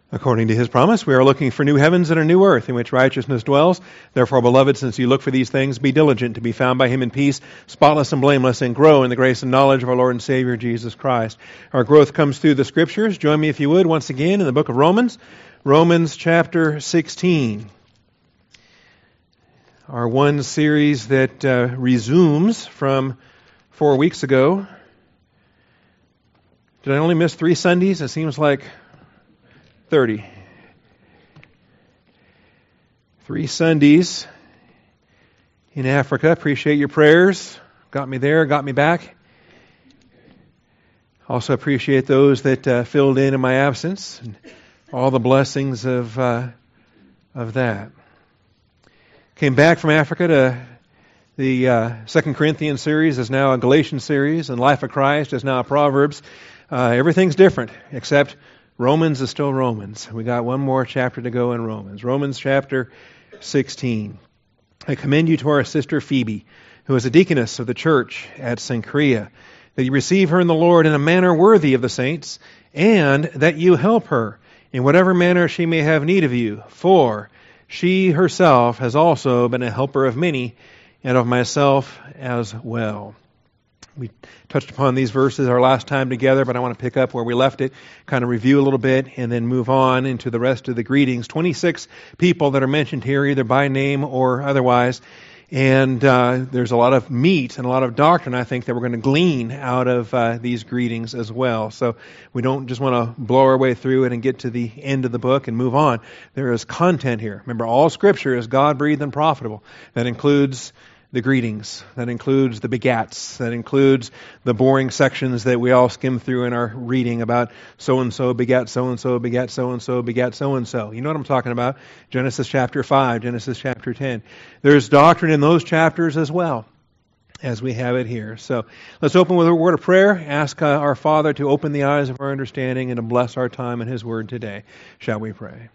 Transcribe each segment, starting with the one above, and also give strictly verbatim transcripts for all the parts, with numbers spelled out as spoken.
According to his promise, we are looking for new heavens and a new earth in which righteousness dwells. Therefore, beloved, since you look for these things, be diligent to be found by him in peace, spotless and blameless, and grow in the grace and knowledge of our Lord and Savior, Jesus Christ. Our growth comes through the Scriptures. Join me, if you would, once again in the book of Romans, Romans chapter sixteen. Our one series that uh, resumes from four weeks ago. Did I only miss three Sundays? It seems like thirty. Three Sundays in Africa. Appreciate your prayers. Got me there, got me back. Also appreciate those that uh, filled in in my absence and all the blessings of uh, of that. Came back from Africa to the uh, Second Corinthians series is now a Galatians series, and Life of Christ is now a Proverbs. Uh, everything's different except Romans is still Romans. We got one more chapter to go in Romans. Romans chapter sixteen. I commend you to our sister Phoebe, who is a deaconess of the church at Cenchrea, that you receive her in the Lord in a manner worthy of the saints, and that you help her in whatever manner she may have need of you. For she herself has also been a helper of many, and of myself as well. We touched upon these verses our last time together, but I want to pick up where we left it, kind of review a little bit, and then move on into the rest of the greetings. twenty-six people that are mentioned here, either by name or otherwise. And uh, there's a lot of meat and a lot of doctrine, I think, that we're going to glean out of uh, these greetings as well. So we don't just want to blow our way through it and get to the end of the book and move on. There is content here. Remember, all Scripture is God-breathed and profitable. That includes the greetings. That includes the begats. That includes the boring sections that we all skim through in our reading about so-and-so begat so-and-so, begat so-and-so, begat so-and-so. You know what I'm talking about. Genesis chapter five, Genesis chapter ten. There's doctrine in those chapters as well as we have it here. So let's open with a word of prayer. Ask uh, our Father to open the eyes of our understanding and to bless our time in His Word today. Shall we pray?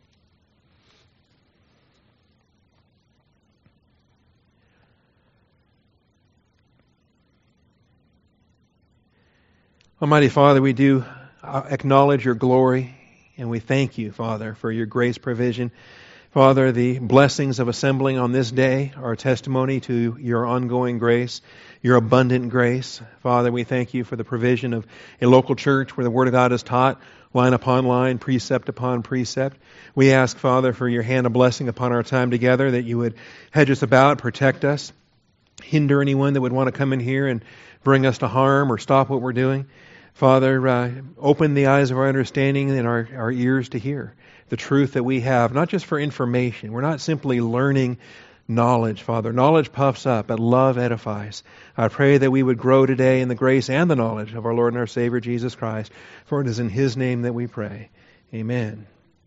Almighty Father, we do acknowledge your glory, and we thank you, Father, for your grace provision. Father, the blessings of assembling on this day are a testimony to your ongoing grace, your abundant grace. Father, we thank you for the provision of a local church where the Word of God is taught, line upon line, precept upon precept. We ask, Father, for your hand of blessing upon our time together, that you would hedge us about, protect us, hinder anyone that would want to come in here and bring us to harm or stop what we're doing. Father, uh, open the eyes of our understanding and our, our ears to hear the truth that we have, not just for information. We're not simply learning knowledge, Father. Knowledge puffs up, but love edifies. I pray that we would grow today in the grace and the knowledge of our Lord and our Savior, Jesus Christ, for it is in His name that we pray. Amen.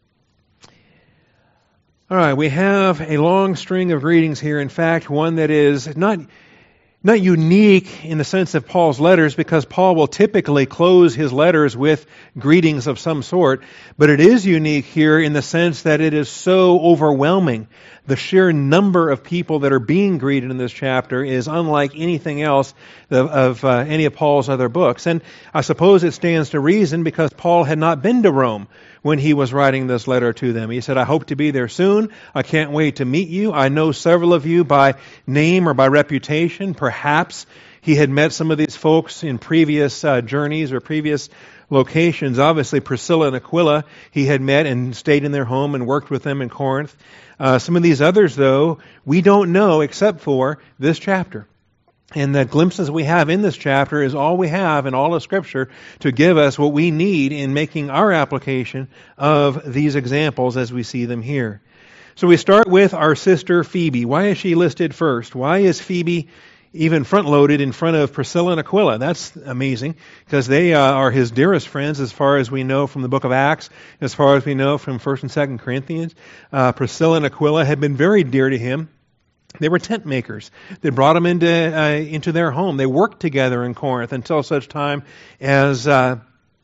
All right, we have a long string of greetings here. In fact, one that is not... Not unique in the sense of Paul's letters, because Paul will typically close his letters with greetings of some sort, but it is unique here in the sense that it is so overwhelming. The sheer number of people that are being greeted in this chapter is unlike anything else of, of uh, any of Paul's other books. And I suppose it stands to reason because Paul had not been to Rome when he was writing this letter to them. He said, I hope to be there soon. I can't wait to meet you. I know several of you by name or by reputation. Perhaps he had met some of these folks in previous uh, journeys or previous locations. Obviously, Priscilla and Aquila he had met and stayed in their home and worked with them in Corinth. Uh, some of these others, though, we don't know except for this chapter. And the glimpses we have in this chapter is all we have in all of Scripture to give us what we need in making our application of these examples as we see them here. So we start with our sister Phoebe. Why is she listed first? Why is Phoebe even front-loaded in front of Priscilla and Aquila? That's amazing, because they uh, are his dearest friends as far as we know from the book of Acts, as far as we know from First and Second Corinthians. Uh, Priscilla and Aquila had been very dear to him. They were tent makers. They brought him into uh, into their home. They worked together in Corinth until such time as uh,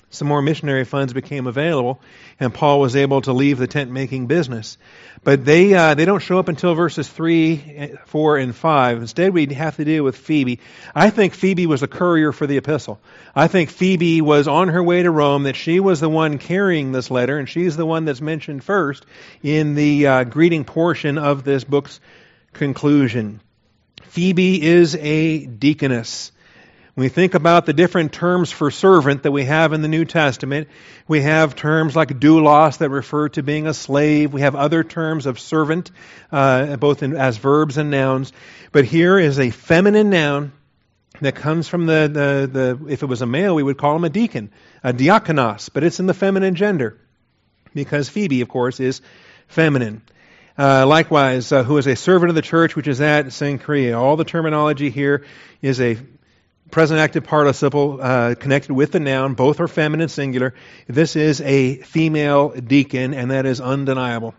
some more missionary funds became available, and Paul was able to leave the tent-making business. But they uh, they don't show up until verses three, four, and five. Instead, we have to deal with Phoebe. I think Phoebe was a courier for the epistle. I think Phoebe was on her way to Rome, that she was the one carrying this letter, and she's the one that's mentioned first in the uh, greeting portion of this book's conclusion. Phoebe is a deaconess. When we think about the different terms for servant that we have in the New Testament, we have terms like doulos that refer to being a slave. We have other terms of servant, uh, both in, as verbs and nouns. But here is a feminine noun that comes from the, the, the, if it was a male, we would call him a deacon, a diakonos, but it's in the feminine gender, because Phoebe, of course, is feminine. Uh, likewise, uh, who is a servant of the church which is at Cenchrea. All the terminology here is a present active participle uh, connected with the noun. Both are feminine singular. This is a female deacon, and that is undeniable.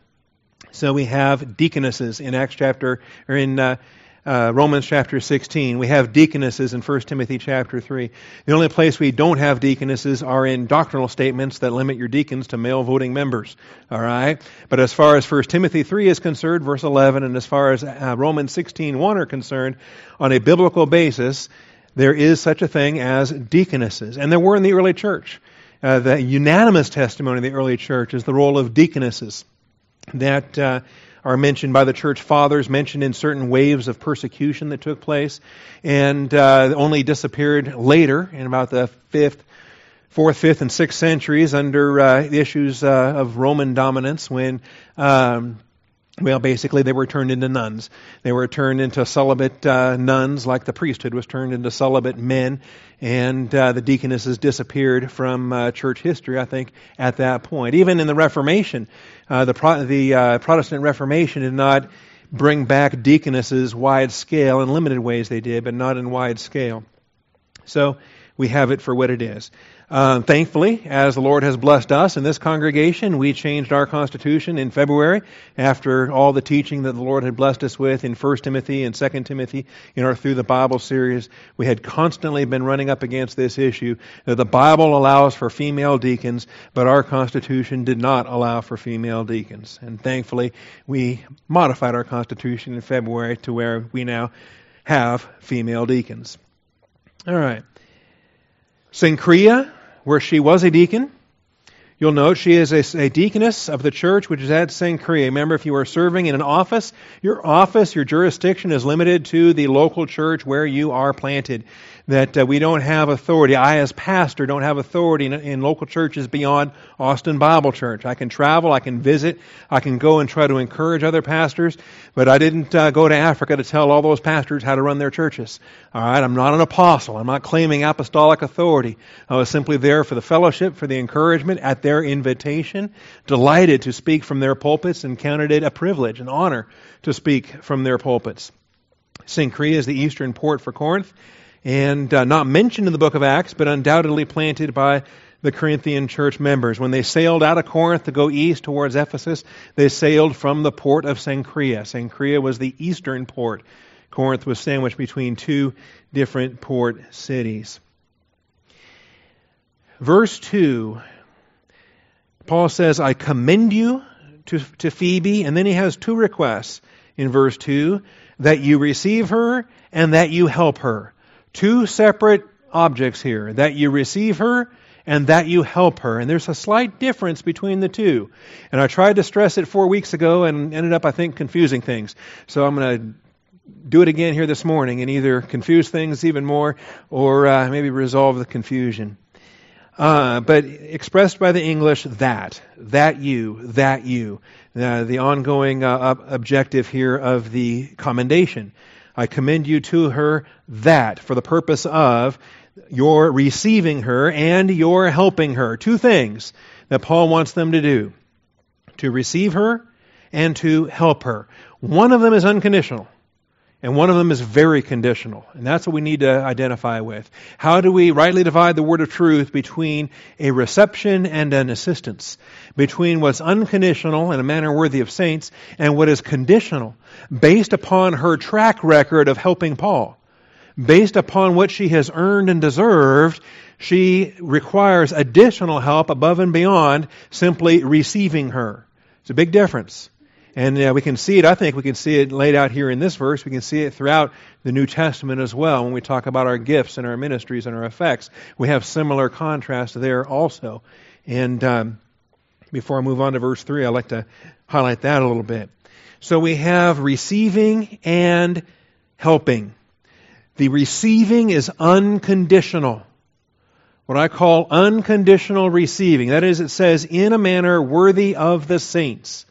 So we have deaconesses in Acts chapter, or in uh, uh, Romans chapter sixteen. We have deaconesses in First Timothy chapter three. The only place we don't have deaconesses are in doctrinal statements that limit your deacons to male voting members. All right? But as far as First Timothy three is concerned, verse eleven, and as far as uh, Romans sixteen one are concerned, on a biblical basis, there is such a thing as deaconesses. And there were in the early church. Uh, the unanimous testimony of the early church is the role of deaconesses that uh, are mentioned by the church fathers, mentioned in certain waves of persecution that took place, and uh, only disappeared later in about the fifth, fourth, fifth, and sixth centuries under uh, the issues uh, of Roman dominance when um, Well, basically, they were turned into nuns. They were turned into celibate uh, nuns, like the priesthood was turned into celibate men, and uh, the deaconesses disappeared from uh, church history, I think, at that point. Even in the Reformation, uh, the, Pro- the uh, Protestant Reformation did not bring back deaconesses wide scale. In limited ways they did, but not in wide scale. So we have it for what it is. Uh, thankfully, as the Lord has blessed us in this congregation, we changed our constitution in February after all the teaching that the Lord had blessed us with in First Timothy and Second Timothy in our Through the Bible series. We had constantly been running up against this issue that the Bible allows for female deacons, but our constitution did not allow for female deacons. And thankfully, we modified our constitution in February to where we now have female deacons. All right. Cenchrea, where she was a deacon. You'll note she is a, a deaconess of the church which is at Cenchrea. Remember, if you are serving in an office, your office, your jurisdiction is limited to the local church where you are planted. That uh, we don't have authority. I, as pastor, don't have authority in, in local churches beyond Austin Bible Church. I can travel, I can visit, I can go and try to encourage other pastors, but I didn't uh, go to Africa to tell all those pastors how to run their churches. All right, I'm not an apostle. I'm not claiming apostolic authority. I was simply there for the fellowship, for the encouragement, at their invitation, delighted to speak from their pulpits, and counted it a privilege, an honor to speak from their pulpits. Cenchrea is the eastern port for Corinth, and uh, not mentioned in the book of Acts, but undoubtedly planted by the Corinthian church members. When they sailed out of Corinth to go east towards Ephesus, they sailed from the port of Cenchrea. Cenchrea was the eastern port. Corinth was sandwiched between two different port cities. Verse two, Paul says, I commend you to, to Phoebe, and then he has two requests in verse two, that you receive her and that you help her. Two separate objects here, that you receive her and that you help her. And there's a slight difference between the two. And I tried to stress it four weeks ago and ended up, I think, confusing things. So I'm going to do it again here this morning and either confuse things even more or uh, maybe resolve the confusion. Uh, but expressed by the English, that, that you, that you, uh, the ongoing uh, objective here of the commendation. I commend you to her that, for the purpose of your receiving her and your helping her. Two things that Paul wants them to do. To receive her and to help her. One of them is unconditional. And one of them is very conditional. And that's what we need to identify with. How do we rightly divide the word of truth between a reception and an assistance? Between what's unconditional in a manner worthy of saints and what is conditional, based upon her track record of helping Paul. based upon what she has earned and deserved, she requires additional help above and beyond simply receiving her. It's a big difference. And uh, we can see it, I think we can see it laid out here in this verse. We can see it throughout the New Testament as well when we talk about our gifts and our ministries and our effects. We have similar contrast there also. And um, before I move on to verse three, I'd like to highlight that a little bit. So we have receiving and helping. The receiving is unconditional. What I call unconditional receiving. That is, it says, in a manner worthy of the saints.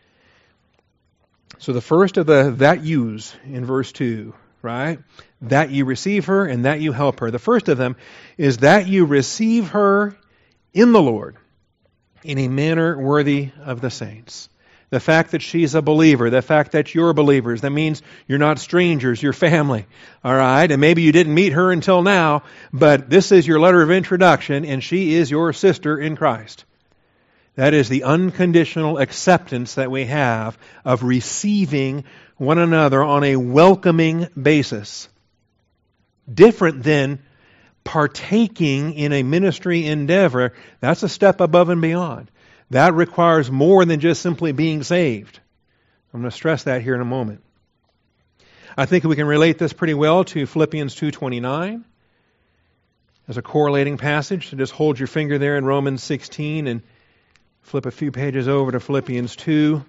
So the first of the that yous in verse two, right? That you receive her and that you help her. The first of them is that you receive her in the Lord in a manner worthy of the saints. The fact that she's a believer, the fact that you're believers, that means you're not strangers, you're family. All right? And maybe you didn't meet her until now, but this is your letter of introduction, and she is your sister in Christ. That is the unconditional acceptance that we have of receiving one another on a welcoming basis. Different than partaking in a ministry endeavor. That's a step above and beyond. That requires more than just simply being saved. I'm going to stress that here in a moment. I think we can relate this pretty well to Philippians two twenty-nine as a correlating passage. So just hold your finger there in Romans sixteen and flip a few pages over to Philippians two.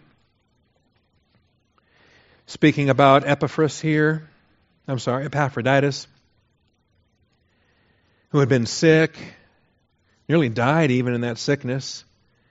Speaking about Epaphras here, I'm sorry, Epaphroditus, who had been sick, nearly died even in that sickness.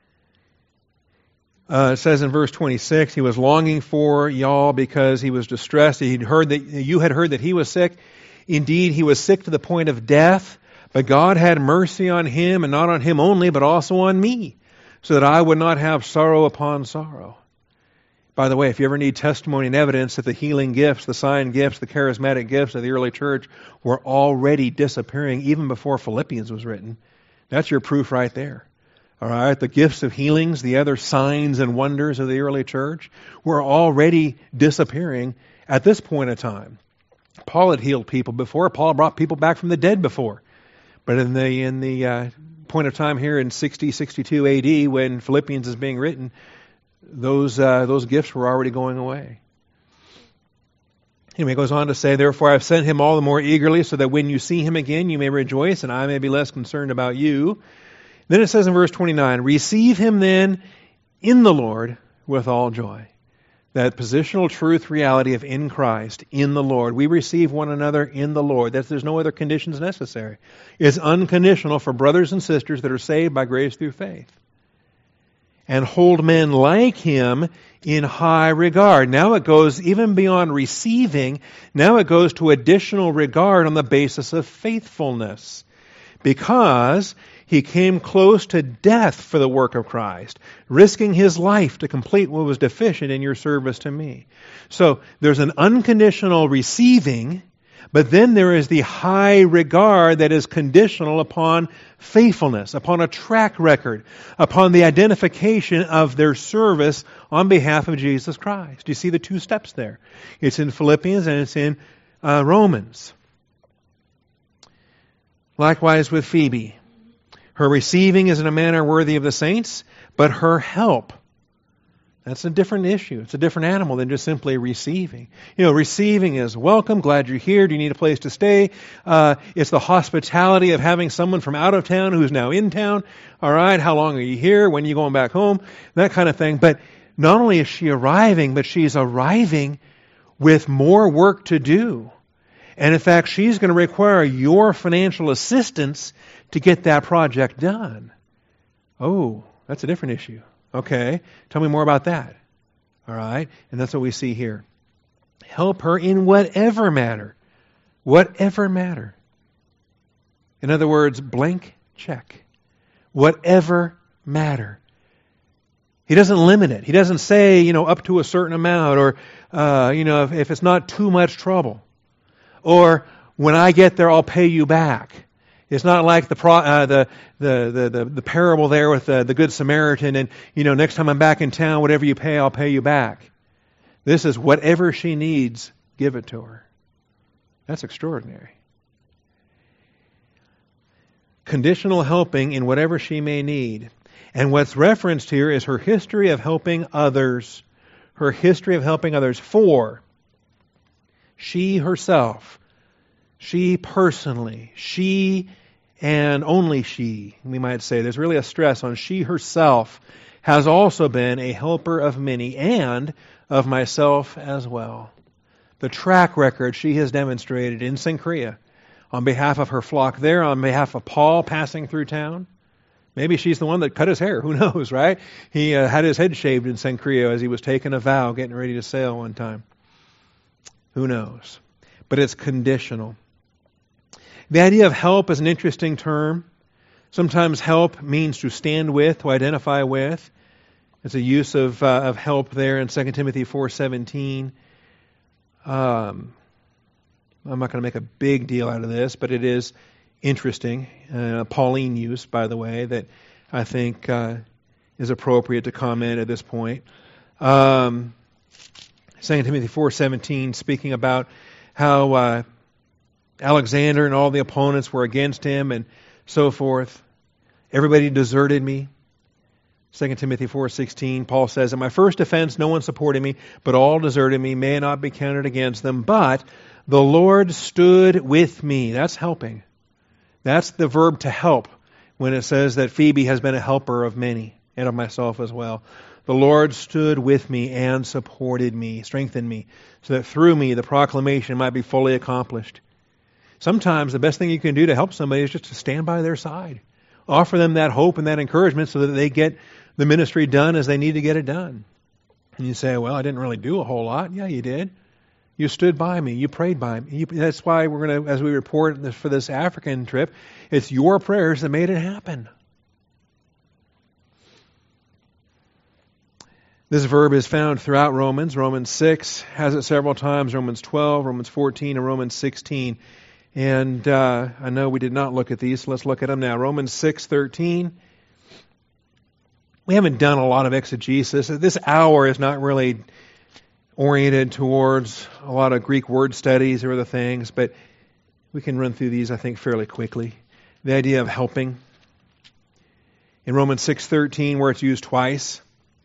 Uh, it says in verse twenty-six, he was longing for y'all because he was distressed. He'd heard that you had heard that he was sick. Indeed, he was sick to the point of death, but God had mercy on him, and not on him only, but also on me, so that I would not have sorrow upon sorrow. By the way, if you ever need testimony and evidence that the healing gifts, the sign gifts, the charismatic gifts of the early church were already disappearing even before Philippians was written, that's your proof right there. All right, the gifts of healings, the other signs and wonders of the early church were already disappearing at this point in time. Paul had healed people before. Paul brought people back from the dead before. But in the in the uh, point of time here in sixty, sixty-two A D, when Philippians is being written, those uh, those gifts were already going away. Anyway, it goes on to say, therefore I've sent him all the more eagerly, so that when you see him again, you may rejoice, and I may be less concerned about you. Then it says in verse twenty-nine, receive him then in the Lord with all joy. That positional truth reality of in Christ, in the Lord. We receive one another in the Lord. That there's no other conditions necessary. It's unconditional for brothers and sisters that are saved by grace through faith. And hold men like him in high regard. Now it goes even beyond receiving. Now it goes to additional regard on the basis of faithfulness. Because he came close to death for the work of Christ, risking his life to complete what was deficient in your service to me. So there's an unconditional receiving, but then there is the high regard that is conditional upon faithfulness, upon a track record, upon the identification of their service on behalf of Jesus Christ. Do you see the two steps there? It's in Philippians and it's in uh, Romans. Likewise with Phoebe. Her receiving is in a manner worthy of the saints, but her help, that's a different issue. It's a different animal than just simply receiving. You know, receiving is welcome, glad you're here, do you need a place to stay? Uh, it's the hospitality of having someone from out of town who's now in town. All right, how long are you here? When are you going back home? That kind of thing. But not only is she arriving, but she's arriving with more work to do. And in fact, she's going to require your financial assistance to get that project done. Oh, that's a different issue. Okay, tell me more about that. All right, and that's what we see here. Help her in whatever matter. Whatever matter. In other words, blank check. Whatever matter. He doesn't limit it. He doesn't say, you know, up to a certain amount, or, uh, you know, if, if it's not too much trouble. Or, when I get there, I'll pay you back. It's not like the pro, uh, the, the, the, the, the parable there with the, the Good Samaritan and, you know, next time I'm back in town, whatever you pay, I'll pay you back. This is whatever she needs, give it to her. That's extraordinary. Conditional helping in whatever she may need. And what's referenced here is her history of helping others. Her history of helping others for she herself, she personally, she and only she, we might say. There's really a stress on she herself has also been a helper of many and of myself as well. The track record she has demonstrated in Cenchrea on behalf of her flock there, on behalf of Paul passing through town. Maybe she's the one that cut his hair. Who knows, right? He uh, had his head shaved in Cenchrea as he was taking a vow, getting ready to sail one time. Who knows? But it's conditional. The idea of help is an interesting term. Sometimes help means to stand with, to identify with. It's a use of uh, of help there in Second Timothy four seventeen. Um, I'm not going to make a big deal out of this, but it is interesting. Uh, Pauline use, by the way, that I think uh, is appropriate to comment at this point. Um, Second Timothy four seventeen, speaking about how uh, Alexander and all the opponents were against him and so forth. Everybody deserted me. Second Timothy four sixteen, Paul says, "In my first offense no one supported me, but all deserted me. May I not be counted against them. But the Lord stood with me." That's helping. That's the verb to help when it says that Phoebe has been a helper of many and of myself as well. The Lord stood with me and supported me, strengthened me, so that through me the proclamation might be fully accomplished. Sometimes the best thing you can do to help somebody is just to stand by their side. Offer them that hope and that encouragement so that they get the ministry done as they need to get it done. And you say, well, I didn't really do a whole lot. Yeah, you did. You stood by me. You prayed by me. You, that's why we're going to, as we report this, for this African trip, it's your prayers that made it happen. This verb is found throughout Romans. Romans six has it several times. Romans twelve, Romans fourteen, and Romans sixteen. And uh, I know we did not look at these, so let's look at them now. Romans six thirteen. We haven't done a lot of exegesis. This hour is not really oriented towards a lot of Greek word studies or other things, but we can run through these, I think, fairly quickly. The idea of helping. In Romans six thirteen, where it's used twice,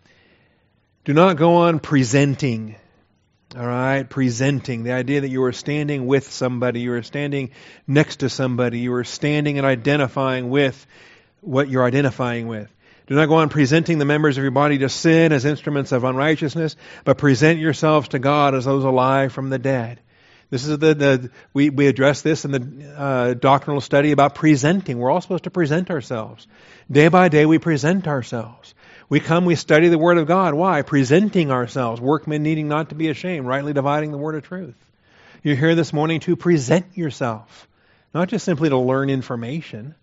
do not go on presenting. All right, presenting. The idea that you are standing with somebody, you are standing next to somebody, you are standing and identifying with what you're identifying with. Do not go on presenting the members of your body to sin as instruments of unrighteousness, but present yourselves to God as those alive from the dead. This is the, the we, we address this in the uh, doctrinal study about presenting. We're all supposed to present ourselves. Day by day we present ourselves. We come, we study the Word of God. Why? Presenting ourselves. Workmen needing not to be ashamed, rightly dividing the word of truth. You're here this morning to present yourself. Not just simply to learn information.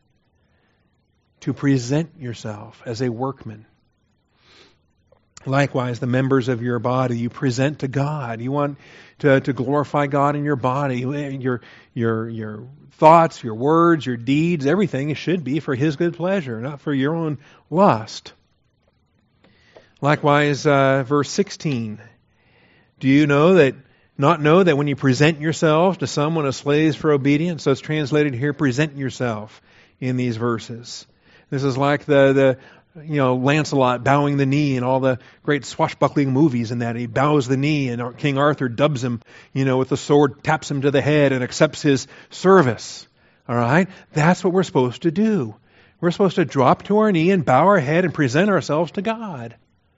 To present yourself as a workman. Likewise, the members of your body you present to God. You want to, to glorify God in your body. Your, your, your thoughts, your words, your deeds, everything should be for His good pleasure, not for your own lust. Likewise, uh, verse sixteen. Do you know that, not know that when you present yourselves to someone as slaves for obedience, so it's translated here, present yourself in these verses. This is like the, the you know, Lancelot bowing the knee in all the great swashbuckling movies and that. He bows the knee and King Arthur dubs him, you know, with the sword, taps him to the head and accepts his service. All right? That's what we're supposed to do. We're supposed to drop to our knee and bow our head and present ourselves to God.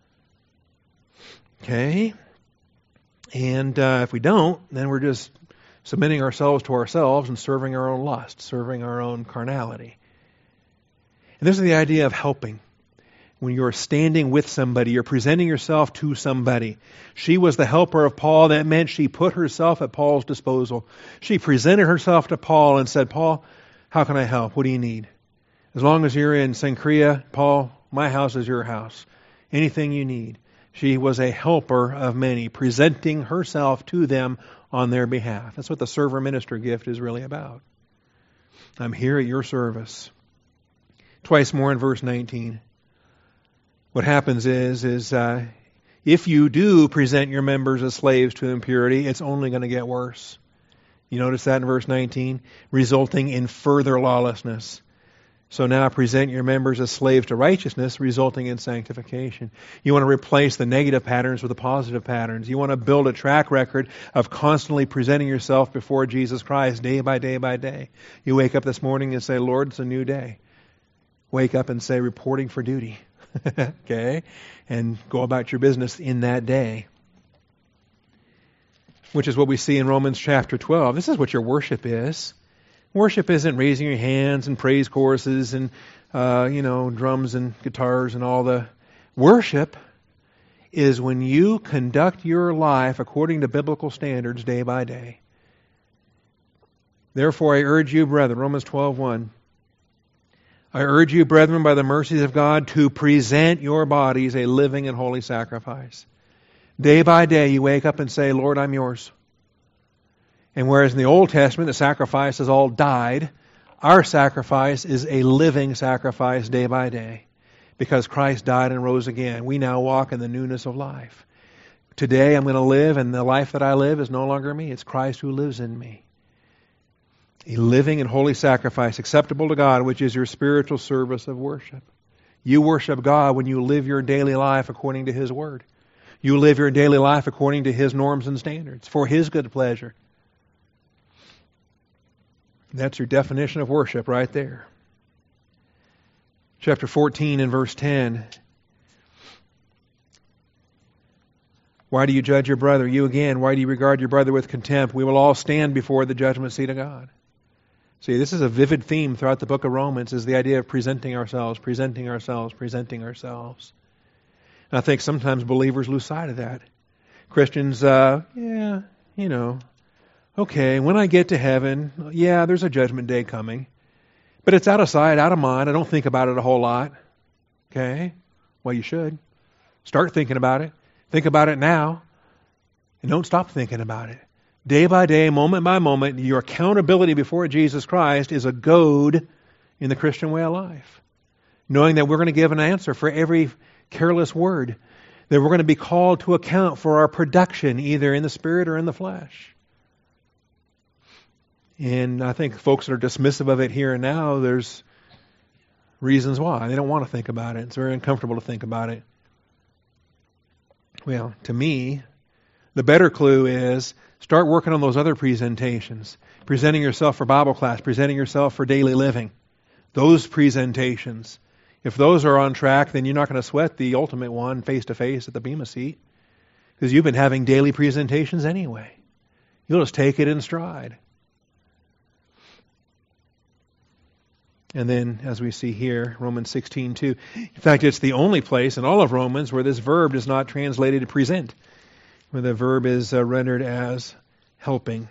Okay? And uh, if we don't, then we're just submitting ourselves to ourselves and serving our own lust, serving our own carnality. And this is the idea of helping. When you're standing with somebody, you're presenting yourself to somebody. She was the helper of Paul. That meant she put herself at Paul's disposal. She presented herself to Paul and said, Paul, how can I help? What do you need? As long as you're in Cenchrea, Paul, my house is your house. Anything you need. She was a helper of many, presenting herself to them on their behalf. That's what the server minister gift is really about. I'm here at your service. Twice more in verse nineteen. What happens is, is uh, if you do present your members as slaves to impurity, it's only going to get worse. You notice that in verse nineteen? Resulting in further lawlessness. So now present your members as slaves to righteousness, resulting in sanctification. You want to replace the negative patterns with the positive patterns. You want to build a track record of constantly presenting yourself before Jesus Christ day by day by day. You wake up this morning and say, Lord, it's a new day. Wake up and say, reporting for duty. Okay? And go about your business in that day. Which is what we see in Romans chapter twelve. This is what your worship is. Worship isn't raising your hands and praise choruses and, uh, you know, drums and guitars and all the... Worship is when you conduct your life according to biblical standards day by day. Therefore, I urge you, brethren, Romans twelve one. I urge you, brethren, by the mercies of God, to present your bodies a living and holy sacrifice. Day by day, you wake up and say, Lord, I'm yours. And whereas in the Old Testament, the sacrifices all died, our sacrifice is a living sacrifice day by day. Because Christ died and rose again. We now walk in the newness of life. Today I'm going to live, and the life that I live is no longer me. It's Christ who lives in me. A living and holy sacrifice acceptable to God, which is your spiritual service of worship. You worship God when you live your daily life according to His Word. You live your daily life according to His norms and standards, for His good pleasure. That's your definition of worship right there. Chapter fourteen and verse ten. Why do you judge your brother? You again, why do you regard your brother with contempt? We will all stand before the judgment seat of God. See, this is a vivid theme throughout the book of Romans, is the idea of presenting ourselves, presenting ourselves, presenting ourselves. And I think sometimes believers lose sight of that. Christians, uh, yeah, you know, okay, when I get to heaven, yeah, there's a judgment day coming. But it's out of sight, out of mind. I don't think about it a whole lot. Okay? Well, you should. Start thinking about it. Think about it now. And don't stop thinking about it. Day by day, moment by moment, your accountability before Jesus Christ is a goad in the Christian way of life. Knowing that we're going to give an answer for every careless word. That we're going to be called to account for our production, either in the spirit or in the flesh. And I think folks that are dismissive of it here and now, there's reasons why. They don't want to think about it. It's very uncomfortable to think about it. Well, to me, the better clue is start working on those other presentations. Presenting yourself for Bible class, presenting yourself for daily living. Those presentations. If those are on track, then you're not going to sweat the ultimate one face-to-face at the Bema seat. Because you've been having daily presentations anyway. You'll just take it in stride. And then, as we see here, Romans sixteen two. In fact, it's the only place in all of Romans where this verb is not translated to present, where the verb is uh, rendered as helping.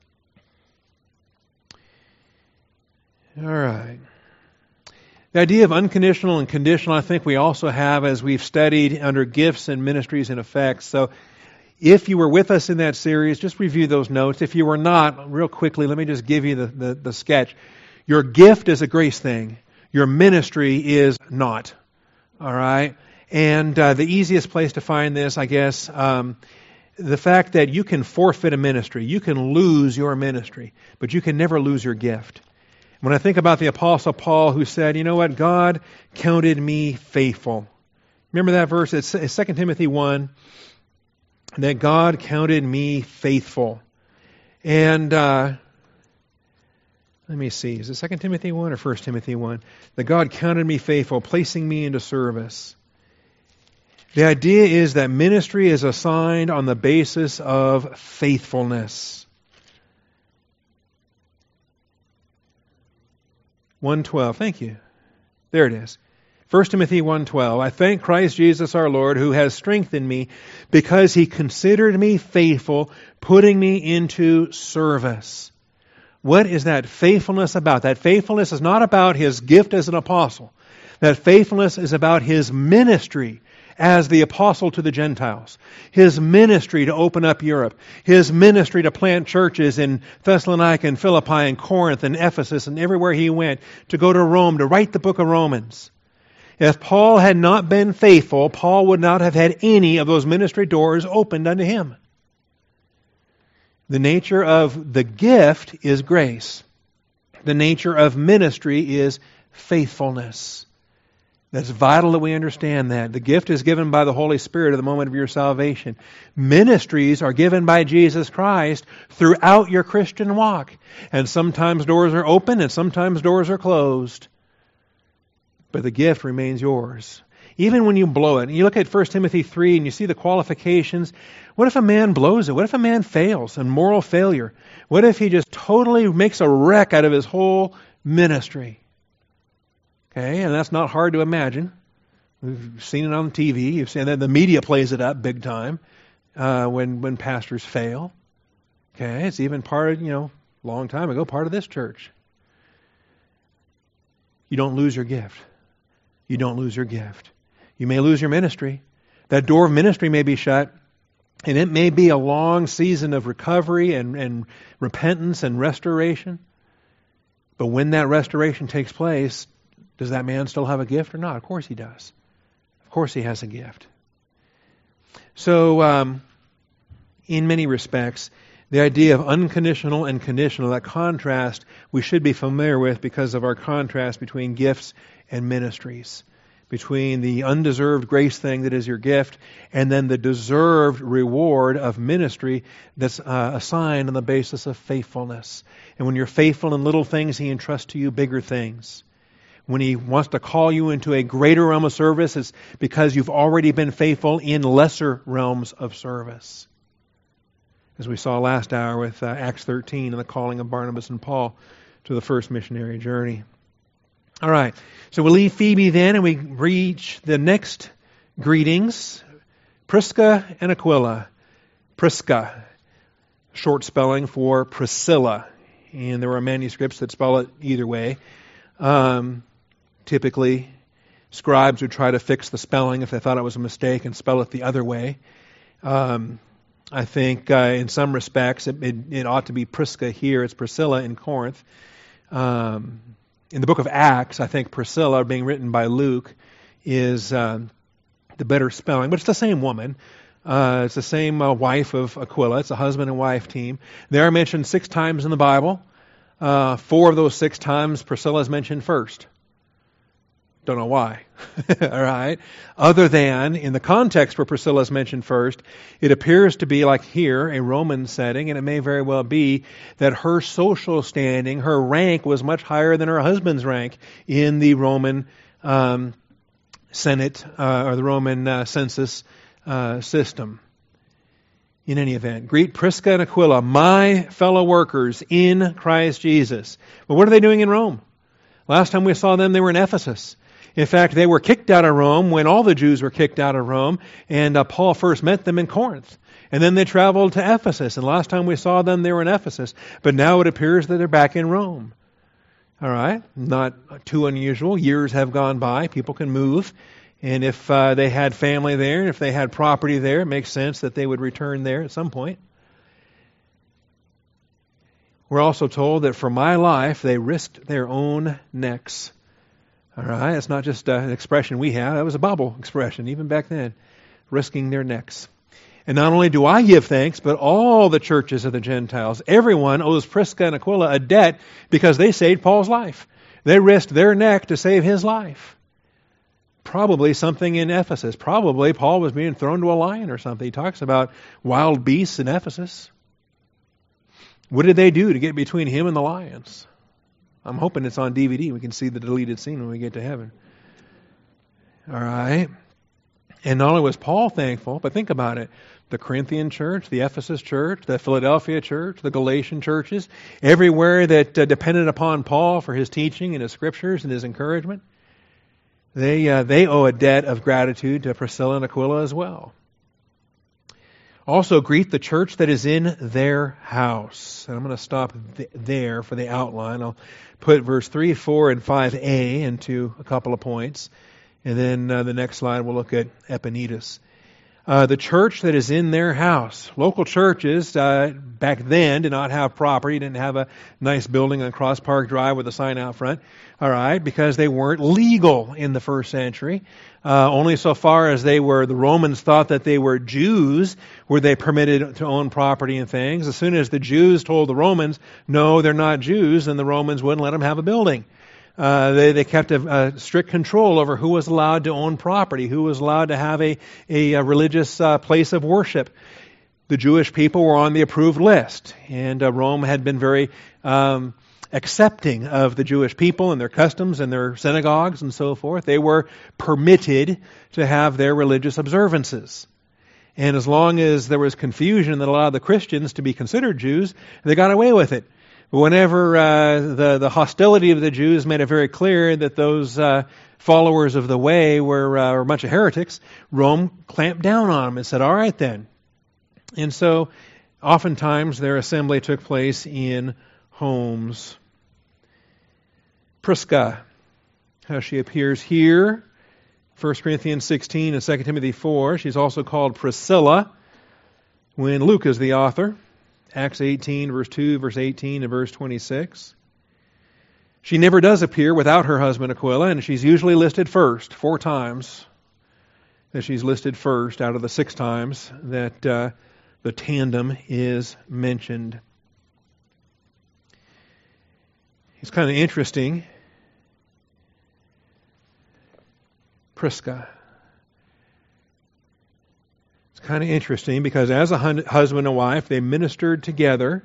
All right. The idea of unconditional and conditional, I think we also have as we've studied under gifts and ministries and effects. So, if you were with us in that series, just review those notes. If you were not, real quickly, let me just give you the, the, the sketch. Your gift is a grace thing. Your ministry is not. All right? And uh, the easiest place to find this, I guess, um, the fact that you can forfeit a ministry. You can lose your ministry, but you can never lose your gift. When I think about the Apostle Paul who said, you know what, God counted me faithful. Remember that verse? It's Second Timothy one, that God counted me faithful. And... Uh, Let me see, is it Second Timothy one or First Timothy one? That God counted me faithful, placing me into service. The idea is that ministry is assigned on the basis of faithfulness. one twelve, thank you. There it is. First Timothy one twelve, I thank Christ Jesus our Lord who has strengthened me because He considered me faithful, putting me into service. What is that faithfulness about? That faithfulness is not about his gift as an apostle. That faithfulness is about his ministry as the apostle to the Gentiles. His ministry to open up Europe. His ministry to plant churches in Thessalonica and Philippi and Corinth and Ephesus and everywhere he went. To go to Rome, to write the book of Romans. If Paul had not been faithful, Paul would not have had any of those ministry doors opened unto him. The nature of the gift is grace. The nature of ministry is faithfulness. That's vital that we understand that. The gift is given by the Holy Spirit at the moment of your salvation. Ministries are given by Jesus Christ throughout your Christian walk. And sometimes doors are open and sometimes doors are closed. But the gift remains yours. Even when you blow it, and you look at First Timothy three and you see the qualifications, what if a man blows it? What if a man fails in moral failure? What if he just totally makes a wreck out of his whole ministry? Okay, and that's not hard to imagine. We've seen it on T V. You've seen that the media plays it up big time uh, when when pastors fail. Okay, it's even part of, you know, a long time ago, part of this church. You don't lose your gift. You don't lose your gift. You may lose your ministry. That door of ministry may be shut, and it may be a long season of recovery and, and repentance and restoration. But when that restoration takes place, does that man still have a gift or not? Of course he does. Of course he has a gift. So, um, in many respects, the idea of unconditional and conditional, that contrast, we should be familiar with because of our contrast between gifts and ministries. Between the undeserved grace thing that is your gift and then the deserved reward of ministry that's uh, assigned on the basis of faithfulness. And when you're faithful in little things, He entrusts to you bigger things. When He wants to call you into a greater realm of service, it's because you've already been faithful in lesser realms of service. As we saw last hour with uh, Acts thirteen and the calling of Barnabas and Paul to the first missionary journey. All right, so we leave Phoebe then and we reach the next greetings. Prisca and Aquila. Prisca, short spelling for Priscilla. And there are manuscripts that spell it either way. Um, typically, scribes would try to fix the spelling if they thought it was a mistake and spell it the other way. Um, I think uh, in some respects it, it, it ought to be Prisca here. It's Priscilla in Corinth. Um, in the book of Acts, I think Priscilla, being written by Luke, is uh, the better spelling. But it's the same woman. Uh, it's the same uh, wife of Aquila. It's a husband and wife team. They are mentioned six times in the Bible. Uh, four of those six times, Priscilla is mentioned first. Don't know why. All right. Other than, in the context where Priscilla is mentioned first, it appears to be like here, a Roman setting, and it may very well be that her social standing, her rank was much higher than her husband's rank in the Roman um, Senate uh, or the Roman uh, census uh, system. In any event, greet Prisca and Aquila, my fellow workers in Christ Jesus. Well, what are they doing in Rome? Last time we saw them, they were in Ephesus. In fact, they were kicked out of Rome when all the Jews were kicked out of Rome, and uh, Paul first met them in Corinth. And then they traveled to Ephesus, and last time we saw them, they were in Ephesus. But now it appears that they're back in Rome. All right, not too unusual. Years have gone by. People can move. And if uh, they had family there, and if they had property there, it makes sense that they would return there at some point. We're also told that for my life, they risked their own necks. All right, it's not just uh, an expression we have. That was a Bible expression, even back then. Risking their necks. And not only do I give thanks, but all the churches of the Gentiles, everyone owes Prisca and Aquila a debt because they saved Paul's life. They risked their neck to save his life. Probably something in Ephesus. Probably Paul was being thrown to a lion or something. He talks about wild beasts in Ephesus. What did they do to get between him and the lions? I'm hoping it's on D V D. We can see the deleted scene when we get to heaven. All right. And not only was Paul thankful, but think about it. The Corinthian church, the Ephesus church, the Philadelphia church, the Galatian churches, everywhere that uh, depended upon Paul for his teaching and his scriptures and his encouragement, They uh, they owe a debt of gratitude to Priscilla and Aquila as well. Also, greet the church that is in their house. And I'm going to stop th- there for the outline. I'll put verse three, four, and five a into a couple of points. And then uh, the next slide we'll look at Epaenetus. Uh, the church that is in their house. Local churches uh, back then did not have property, didn't have a nice building on Cross Park Drive with a sign out front. All right, because they weren't legal in the first century. Uh, only so far as they were, the Romans thought that they were Jews, were they permitted to own property and things. As soon as the Jews told the Romans, no, they're not Jews, then the Romans wouldn't let them have a building. Uh, they, they kept a, a strict control over who was allowed to own property, who was allowed to have a, a, a religious uh, place of worship. The Jewish people were on the approved list, and uh, Rome had been very um, accepting of the Jewish people and their customs and their synagogues and so forth. They were permitted to have their religious observances. And as long as there was confusion that allowed the Christians to be considered Jews, they got away with it. Whenever uh, the, the hostility of the Jews made it very clear that those uh, followers of the way were, uh, were a bunch of heretics, Rome clamped down on them and said, all right then. And so oftentimes their assembly took place in homes. Prisca, how she appears here, First Corinthians sixteen and Second Timothy four. She's also called Priscilla when Luke is the author. Acts eighteen, verse two, verse eighteen, and verse twenty-six. She never does appear without her husband Aquila, and she's usually listed first, four times that she's listed first out of the six times that uh, the tandem is mentioned. It's kind of interesting. Prisca. It's kind of interesting because as a hun- husband and wife, they ministered together.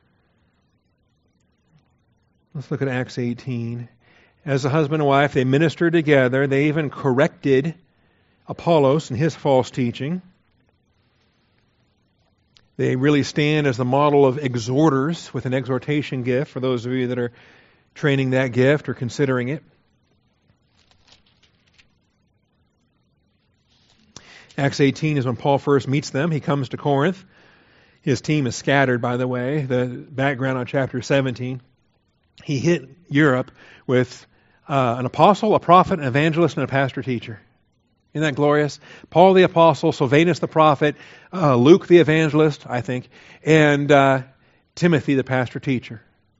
Let's look at Acts eighteen. As a husband and wife, they ministered together. They even corrected Apollos and his false teaching. They really stand as the model of exhorters with an exhortation gift for those of you that are training that gift or considering it. Acts eighteen is when Paul first meets them. He comes to Corinth. His team is scattered, by the way. The background on chapter seventeen. He hit Europe with uh, an apostle, a prophet, an evangelist, and a pastor-teacher. Isn't that glorious? Paul the apostle, Silvanus the prophet, uh, Luke the evangelist, I think, and uh, Timothy the pastor-teacher.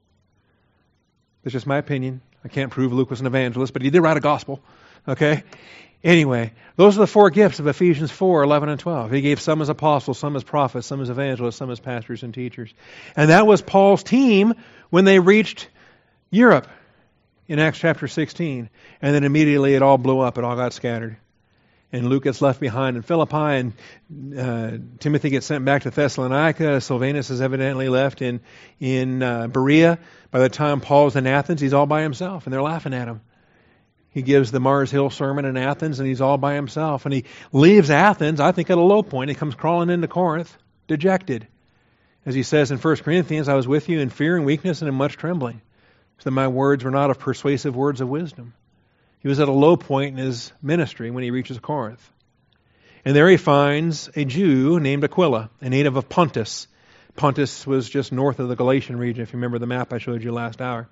That's just my opinion. I can't prove Luke was an evangelist, but he did write a gospel. Okay? Anyway, those are the four gifts of Ephesians four, eleven, and twelve. He gave some as apostles, some as prophets, some as evangelists, some as pastors and teachers. And that was Paul's team when they reached Europe in Acts chapter sixteen. And then immediately it all blew up. It all got scattered. And Luke gets left behind in Philippi, and uh, Timothy gets sent back to Thessalonica. Silvanus is evidently left in, in uh, Berea. By the time Paul's in Athens, he's all by himself, and they're laughing at him. He gives the Mars Hill sermon in Athens, and he's all by himself. And he leaves Athens, I think, at a low point. He comes crawling into Corinth, dejected. As he says in First Corinthians, I was with you in fear and weakness and in much trembling, so that my words were not of persuasive words of wisdom. He was at a low point in his ministry when he reaches Corinth. And there he finds a Jew named Aquila, a native of Pontus. Pontus was just north of the Galatian region, if you remember the map I showed you last hour.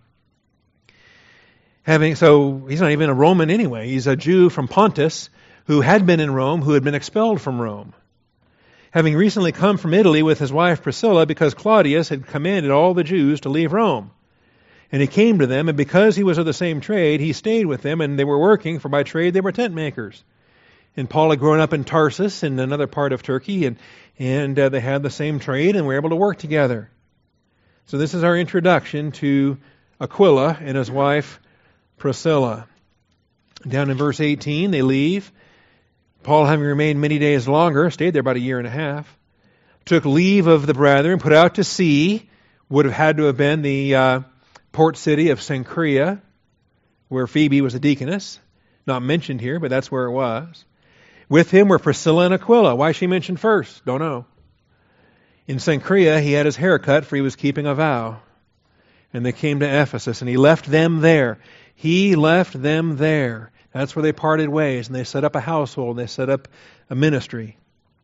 Having, so he's not even a Roman anyway. He's a Jew from Pontus who had been in Rome, who had been expelled from Rome. Having recently come from Italy with his wife Priscilla because Claudius had commanded all the Jews to leave Rome. And he came to them, and because he was of the same trade, he stayed with them, and they were working, for by trade they were tent makers. And Paul had grown up in Tarsus, in another part of Turkey, and, and uh, they had the same trade, and were able to work together. So this is our introduction to Aquila and his wife Priscilla. Down in verse eighteen, they leave. Paul, having remained many days longer, stayed there about a year and a half, took leave of the brethren, put out to sea, would have had to have been the uh, port city of Cenchrea, where Phoebe was a deaconess. Not mentioned here, but that's where it was. With him were Priscilla and Aquila. Why is she mentioned first? Don't know. In Cenchrea, he had his hair cut, for he was keeping a vow. And they came to Ephesus, and he left them there. He left them there. That's where they parted ways, and they set up a household, and they set up a ministry.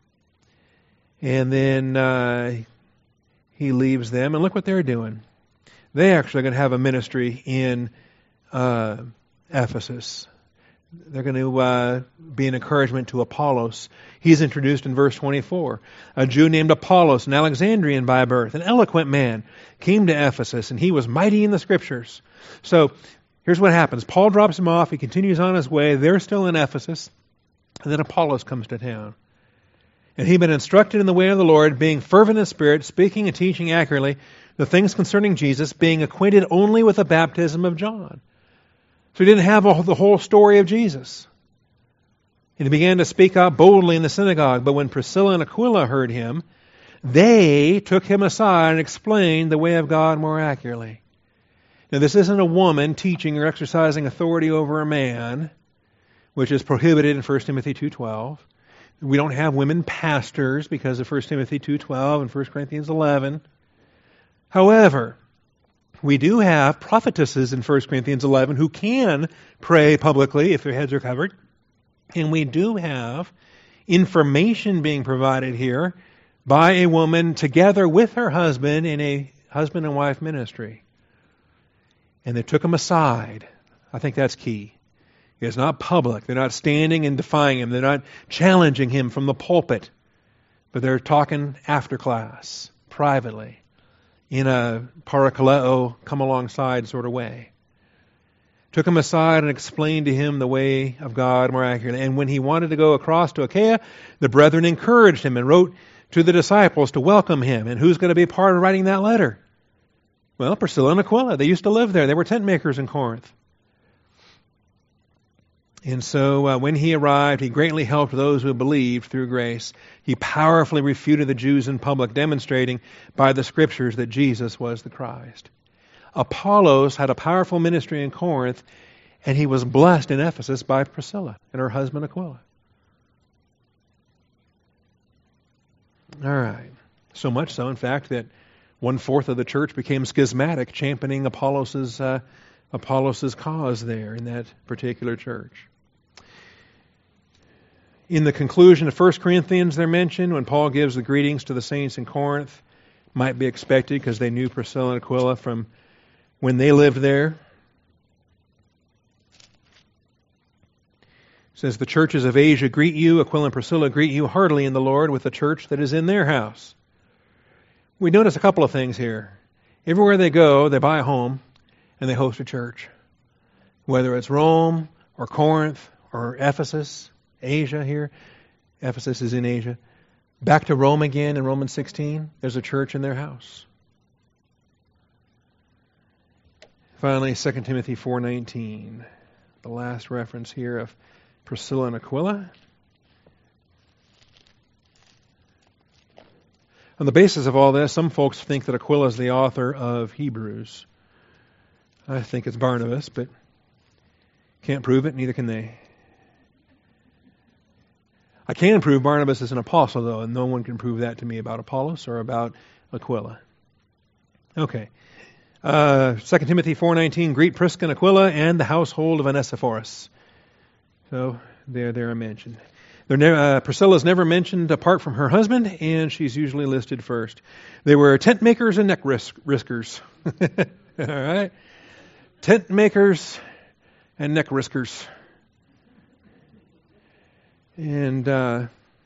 And then uh, he leaves them, and look what they're doing. They actually are going to have a ministry in uh, Ephesus. They're going to uh, be an encouragement to Apollos. He's introduced in verse twenty-four. A Jew named Apollos, an Alexandrian by birth, an eloquent man, came to Ephesus, and he was mighty in the Scriptures. So here's what happens. Paul drops him off. He continues on his way. They're still in Ephesus. And then Apollos comes to town. And he'd been instructed in the way of the Lord, being fervent in spirit, speaking and teaching accurately the things concerning Jesus, being acquainted only with the baptism of John. So he didn't have all, the whole story of Jesus. And he began to speak out boldly in the synagogue. But when Priscilla and Aquila heard him, they took him aside and explained the way of God more accurately. Now, this isn't a woman teaching or exercising authority over a man, which is prohibited in First Timothy two twelve. We don't have women pastors because of First Timothy two twelve and First Corinthians eleven. However, we do have prophetesses in First Corinthians eleven who can pray publicly if their heads are covered. And we do have information being provided here by a woman together with her husband in a husband and wife ministry. And they took him aside. I think that's key. It's not public. They're not standing and defying him. They're not challenging him from the pulpit. But they're talking after class, privately, in a parakaleo, come alongside sort of way. Took him aside and explained to him the way of God more accurately. And when he wanted to go across to Achaia, the brethren encouraged him and wrote to the disciples to welcome him. And who's going to be part of writing that letter? Well, Priscilla and Aquila. They used to live there. They were tent makers in Corinth. And so uh, when he arrived, he greatly helped those who believed through grace. He powerfully refuted the Jews in public, demonstrating by the Scriptures that Jesus was the Christ. Apollos had a powerful ministry in Corinth, and he was blessed in Ephesus by Priscilla and her husband Aquila. All right. So much so, in fact, that one-fourth of the church became schismatic, championing Apollos' uh, Apollos' cause there in that particular church. In the conclusion of First Corinthians, they're mentioned when Paul gives the greetings to the saints in Corinth. Might be expected because they knew Priscilla and Aquila from when they lived there. It says, the churches of Asia greet you. Aquila and Priscilla greet you heartily in the Lord with the church that is in their house. We notice a couple of things here. Everywhere they go, they buy a home and they host a church. Whether it's Rome or Corinth or Ephesus, Asia here. Ephesus is in Asia. Back to Rome again in Romans sixteen. There's a church in their house. Finally, Second Timothy four nineteen. The last reference here of Priscilla and Aquila. On the basis of all this, some folks think that Aquila is the author of Hebrews. I think it's Barnabas, but can't prove it, neither can they. I can prove Barnabas is an apostle, though, and no one can prove that to me about Apollos or about Aquila. Okay. Uh, Second Timothy four nineteen, greet Prisca and Aquila and the household of Onesiphorus. So, there they are mentioned. Ne- uh, Priscilla is never mentioned apart from her husband, and she's usually listed first. They were tent makers and neck risk- riskers. All right? Tent makers and neck riskers. And uh,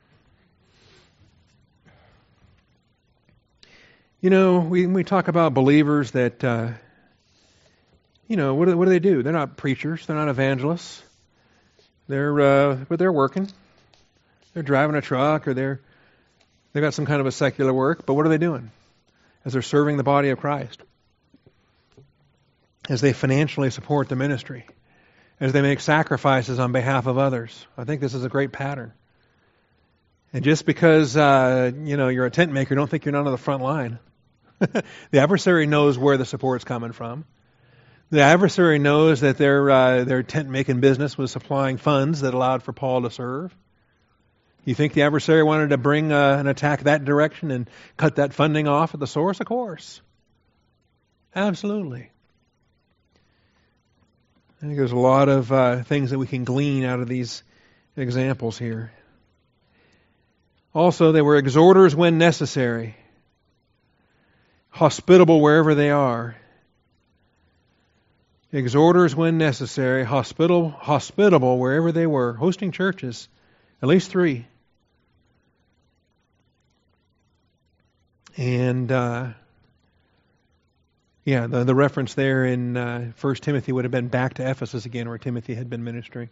you know, we we talk about believers that uh, you know what do, what do they do? They're not preachers. They're not evangelists. They're uh, but they're working. They're driving a truck, or they're they've got some kind of a secular work. But what are they doing as they're serving the body of Christ? As they financially support the ministry, as they make sacrifices on behalf of others. I think this is a great pattern. And just because uh, you know you're a tent maker, don't think you're not on the front line. The adversary knows where the support's coming from. The adversary knows that their uh, their tent making business was supplying funds that allowed for Paul to serve. You think the adversary wanted to bring uh, an attack that direction and cut that funding off at the source? Of course. Absolutely. I think there's a lot of uh, things that we can glean out of these examples here. Also, they were exhorters when necessary, hospitable wherever they are. exhorters when necessary, hospitable, hospitable wherever they were, hosting churches, at least three. And uh, yeah, the, the reference there in uh, First Timothy would have been back to Ephesus again, where Timothy had been ministering.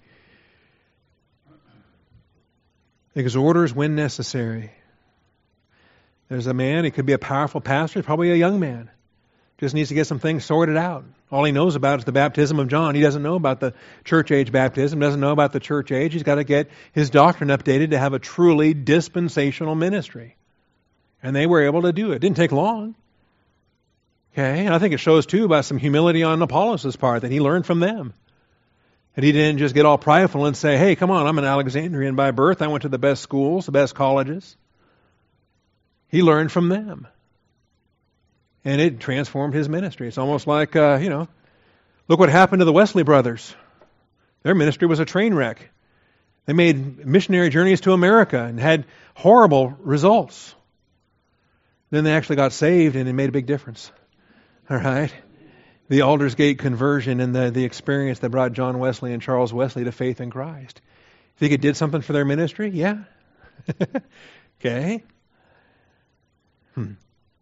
Exhorters when necessary. There's a man, he could be a powerful pastor, probably a young man. Just needs to get some things sorted out. All he knows about is the baptism of John. He doesn't know about the church age baptism, doesn't know about the church age. He's got to get his doctrine updated to have a truly dispensational ministry. And they were able to do it. It didn't take long. Okay, and I think it shows too by some humility on Apollos' part that he learned from them. And he didn't just get all prideful and say, hey, come on, I'm an Alexandrian by birth. I went to the best schools, the best colleges. He learned from them. And it transformed his ministry. It's almost like, uh, you know, look what happened to the Wesley brothers. Their ministry was a train wreck. They made missionary journeys to America and had horrible results. Then they actually got saved and it made a big difference. All right? The Aldersgate conversion and the, the experience that brought John Wesley and Charles Wesley to faith in Christ. Think it did something for their ministry? Yeah. Okay. Hmm.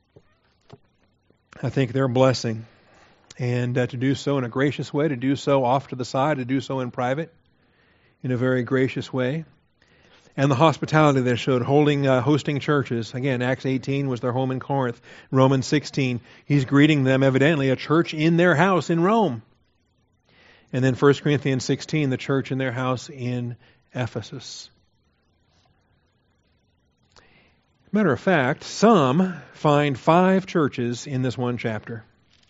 I think they're a blessing. And uh, to do so in a gracious way, to do so off to the side, to do so in private, in a very gracious way. And the hospitality they showed, holding, uh, hosting churches. Again, Acts eighteen was their home in Corinth. Romans sixteen, he's greeting them, evidently, a church in their house in Rome. And then First Corinthians sixteen, the church in their house in Ephesus. Matter of fact, some find five churches in this one chapter.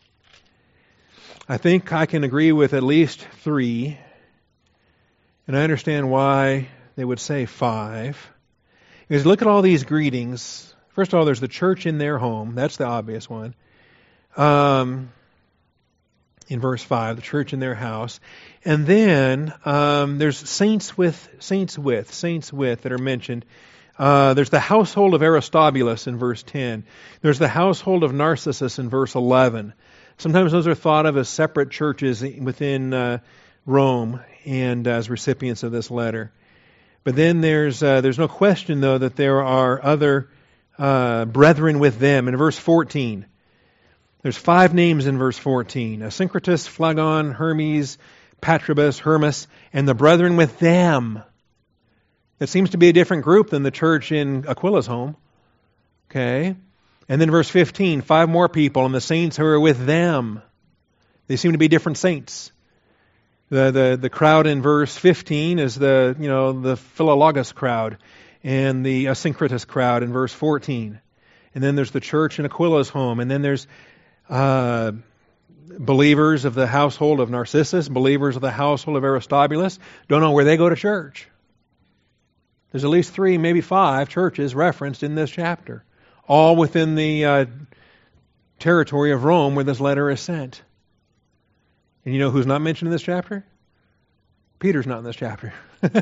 I think I can agree with at least three. And I understand why they would say five. Because look at all these greetings. First of all, there's the church in their home. That's the obvious one. Um, in verse five, the church in their house. And then um, there's saints with, saints with, saints with that are mentioned. Uh, there's the household of Aristobulus in verse ten. There's the household of Narcissus in verse eleven. Sometimes those are thought of as separate churches within uh, Rome and as recipients of this letter. But then there's uh, there's no question, though, that there are other uh, brethren with them. In verse fourteen, there's five names in verse fourteen. Asyncritus, Phlegon, Hermes, Patrobus, Hermas, and the brethren with them. That seems to be a different group than the church in Aquila's home. Okay? And then verse fifteen, five more people, and the saints who are with them. They seem to be different saints. The, the the crowd in verse fifteen is the, you know, the Philologus crowd and the Asyncritus crowd in verse fourteen. And then there's the church in Aquila's home. And then there's uh, believers of the household of Narcissus, believers of the household of Aristobulus. Don't know where they go to church. There's at least three, maybe five churches referenced in this chapter, all within the uh, territory of Rome where this letter is sent. And you know who's not mentioned in this chapter? Peter's not in this chapter.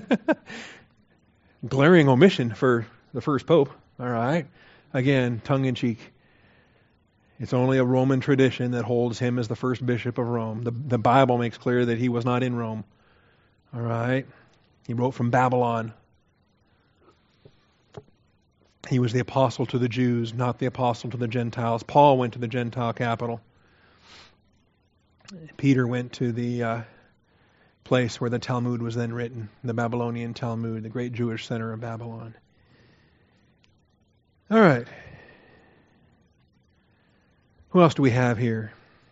Glaring omission for the first pope. All right. Again, tongue-in-cheek. It's only a Roman tradition that holds him as the first bishop of Rome. The, the Bible makes clear that he was not in Rome. All right. He wrote from Babylon. He was the apostle to the Jews, not the apostle to the Gentiles. Paul went to the Gentile capital. Peter went to the uh, place where the Talmud was then written, the Babylonian Talmud, the great Jewish center of Babylon. All right. Who else do we have here?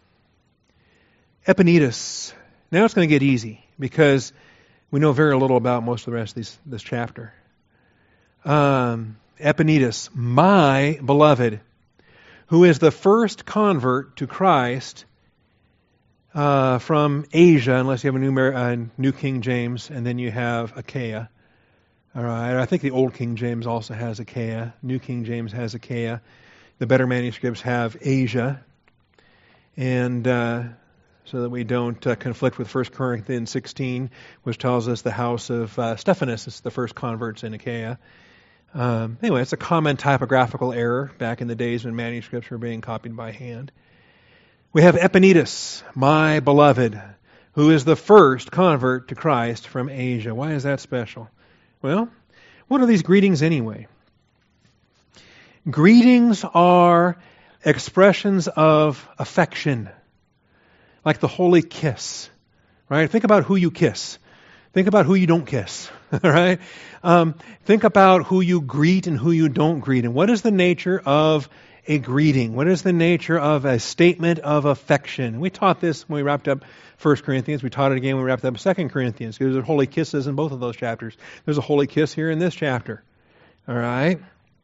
Epaenetus. Now it's going to get easy because we know very little about most of the rest of these, this chapter. Um, Epaenetus, my beloved, who is the first convert to Christ Uh, from Asia, unless you have a new, uh, new King James, and then you have Achaia. All right, I think the Old King James also has Achaia. New King James has Achaia. The better manuscripts have Asia. And uh, so that we don't uh, conflict with First Corinthians sixteen, which tells us the house of uh, Stephanus is the first converts in Achaia. Um, anyway, it's a common typographical error back in the days when manuscripts were being copied by hand. We have Epaenetus, my beloved, who is the first convert to Christ from Asia. Why is that special? Well, what are these greetings anyway? Greetings are expressions of affection, like the holy kiss, right? Think about who you kiss. Think about who you don't kiss, all right? Um, think about who you greet and who you don't greet. And what is the nature of a greeting? What is the nature of a statement of affection? We taught this when we wrapped up First Corinthians. We taught it again when we wrapped up Second Corinthians. There's holy kisses in both of those chapters. There's a holy kiss here in this chapter, all right?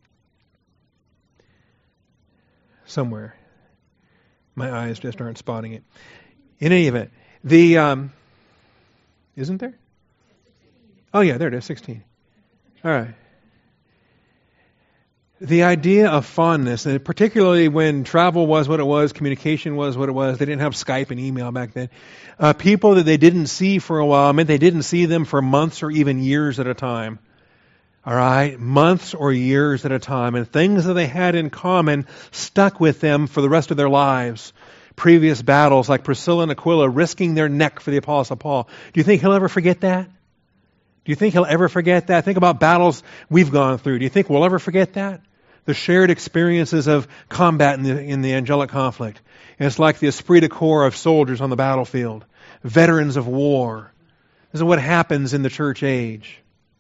Somewhere. My eyes just aren't spotting it. In any event, the, um, isn't there? Oh yeah, there it is, sixteen. All right. The idea of fondness, and particularly when travel was what it was, communication was what it was, they didn't have Skype and email back then. Uh, people that they didn't see for a while meant they didn't see them for months or even years at a time. All right? Months or years at a time. And things that they had in common stuck with them for the rest of their lives. Previous battles like Priscilla and Aquila risking their neck for the Apostle Paul. Do you think he'll ever forget that? Do you think he'll ever forget that? Think about battles we've gone through. Do you think we'll ever forget that? The shared experiences of combat in the, in the angelic conflict. And it's like the esprit de corps of soldiers on the battlefield. Veterans of war. This is what happens in the church age.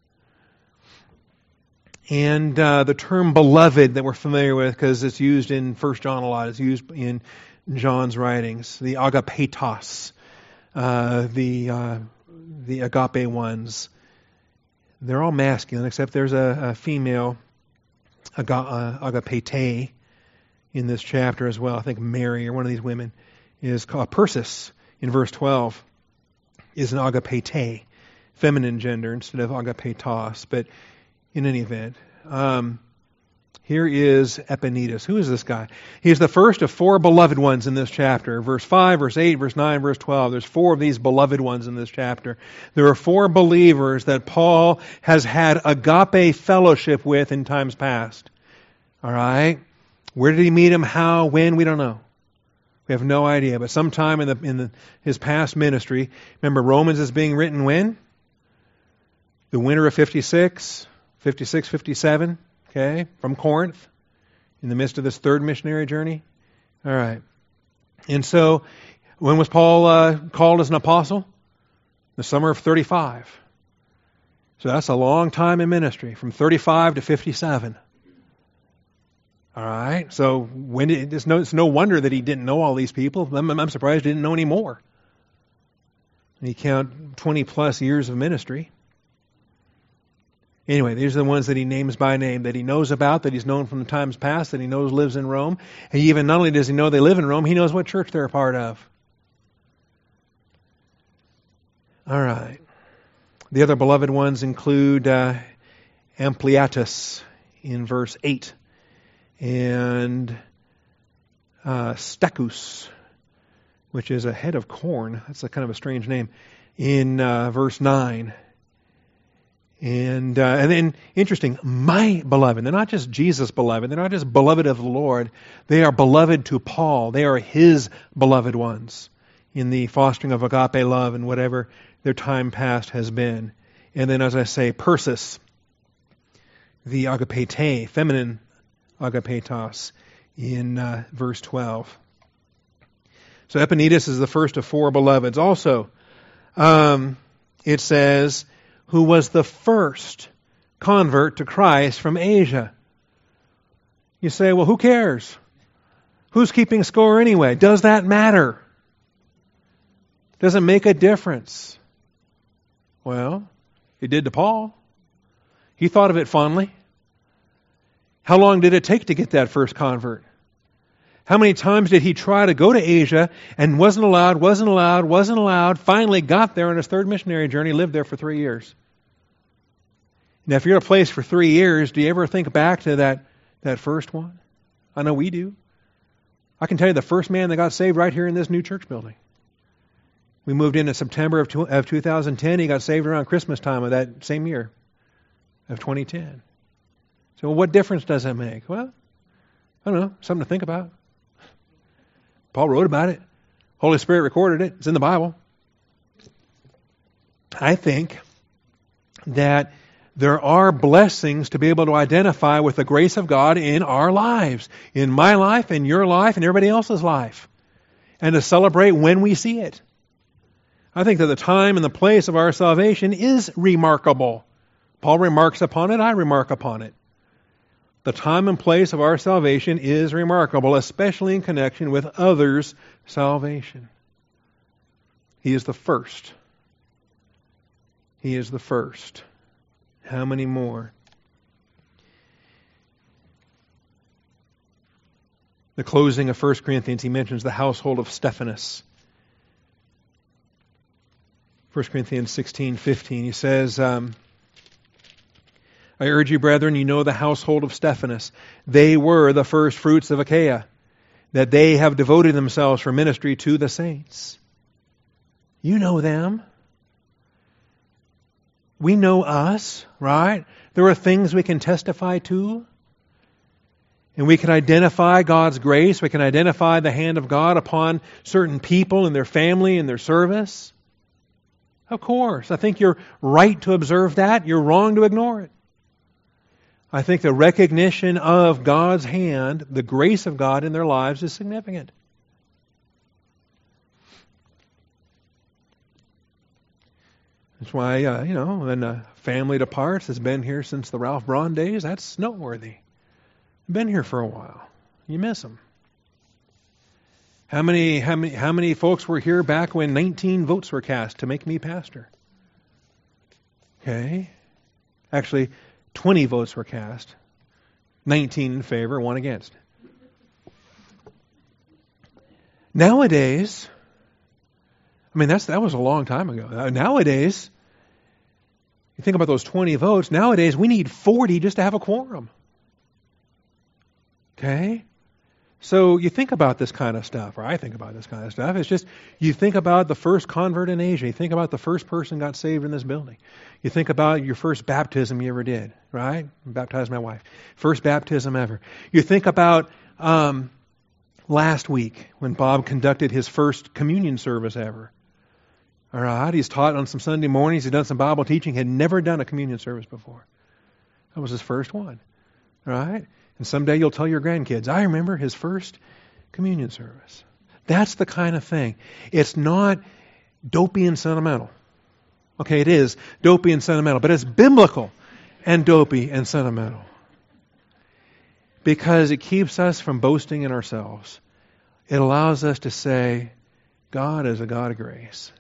And uh, the term beloved that we're familiar with, because it's used in First John a lot, it's used in John's writings. The agapetos, uh, the uh, the agape ones. They're all masculine, except there's a, a female aga, uh, agapete in this chapter as well. I think Mary, or one of these women, is called Persis in verse twelve, is an agapete, feminine gender instead of agapetos. But in any event, um, here is Epaenetus. Who is this guy? He is the first of four beloved ones in this chapter. Verse five, verse eight, verse nine, verse twelve. There's four of these beloved ones in this chapter. There are four believers that Paul has had agape fellowship with in times past. All right? Where did he meet him? How? When? We don't know. We have no idea. But sometime in the in the, his past ministry, remember Romans is being written when? The winter of fifty-six, fifty-six, fifty-seven. Okay, from Corinth, in the midst of this third missionary journey. All right. And so, when was Paul uh, called as an apostle? The summer of thirty-five. So that's a long time in ministry, from thirty-five to fifty-seven. All right. So when did, it's, no, it's no wonder that he didn't know all these people. I'm, I'm surprised he didn't know any more. And you count twenty plus years of ministry. Anyway, these are the ones that he names by name, that he knows about, that he's known from the times past, that he knows lives in Rome. And even not only does he know they live in Rome, he knows what church they're a part of. All right. The other beloved ones include uh, Ampliatus in verse eight, and uh, Stachys, which is a head of corn. That's a kind of a strange name, in uh, verse nine. And uh, and then, interesting, my beloved. They're not just Jesus' beloved. They're not just beloved of the Lord. They are beloved to Paul. They are his beloved ones in the fostering of agape love and whatever their time past has been. And then, as I say, Persis, the agapete, feminine agapetos, in uh, verse twelve. So Epaenetus is the first of four beloveds. Also, um, it says, who was the first convert to Christ from Asia. You say, well, who cares? Who's keeping score anyway? Does that matter? Does it make a difference? Well, it did to Paul. He thought of it fondly. How long did it take to get that first convert? How many times did he try to go to Asia and wasn't allowed, wasn't allowed, wasn't allowed, finally got there on his third missionary journey, lived there for three years? Now, if you're at a place for three years, do you ever think back to that, that first one? I know we do. I can tell you the first man that got saved right here in this new church building. We moved in in September of, two, of two thousand ten. He got saved around Christmas time of that same year, of twenty ten. So what difference does that make? Well, I don't know, something to think about. Paul wrote about it. Holy Spirit recorded it. It's in the Bible. I think that there are blessings to be able to identify with the grace of God in our lives, in my life, in your life, and everybody else's life, and to celebrate when we see it. I think that the time and the place of our salvation is remarkable. Paul remarks upon it, I remark upon it. The time and place of our salvation is remarkable, especially in connection with others' salvation. He is the first. He is the first. How many more? The closing of First Corinthians, he mentions the household of Stephanas. First Corinthians sixteen fifteen, he says, um, I urge you, brethren, you know the household of Stephanas. They were the first fruits of Achaia, that they have devoted themselves for ministry to the saints. You know them. We know us, right? There are things we can testify to. And we can identify God's grace. We can identify the hand of God upon certain people and their family and their service. Of course. I think you're right to observe that. You're wrong to ignore it. I think the recognition of God's hand, the grace of God in their lives is significant. That's why, uh, you know, when a family departs has been here since the Ralph Braun days, that's noteworthy. Been here for a while. You miss them. How many, how many, how many folks were here back when nineteen votes were cast to make me pastor? Okay. Actually, twenty votes were cast. nineteen in favor, one against. Nowadays, I mean, that's that was a long time ago. Nowadays, you think about those twenty votes. Nowadays, we need forty just to have a quorum. Okay? So you think about this kind of stuff, or I think about this kind of stuff. It's just, you think about the first convert in Asia. You think about the first person got saved in this building. You think about your first baptism you ever did, right? I baptized my wife. First baptism ever. You think about um, last week when Bob conducted his first communion service ever. All right, he's taught on some Sunday mornings. He's done some Bible teaching. Had never done a communion service before. That was his first one. All right? And someday you'll tell your grandkids, I remember his first communion service. That's the kind of thing. It's not dopey and sentimental. Okay, it is dopey and sentimental, but it's biblical and dopey and sentimental. Because it keeps us from boasting in ourselves. It allows us to say, God is a God of grace.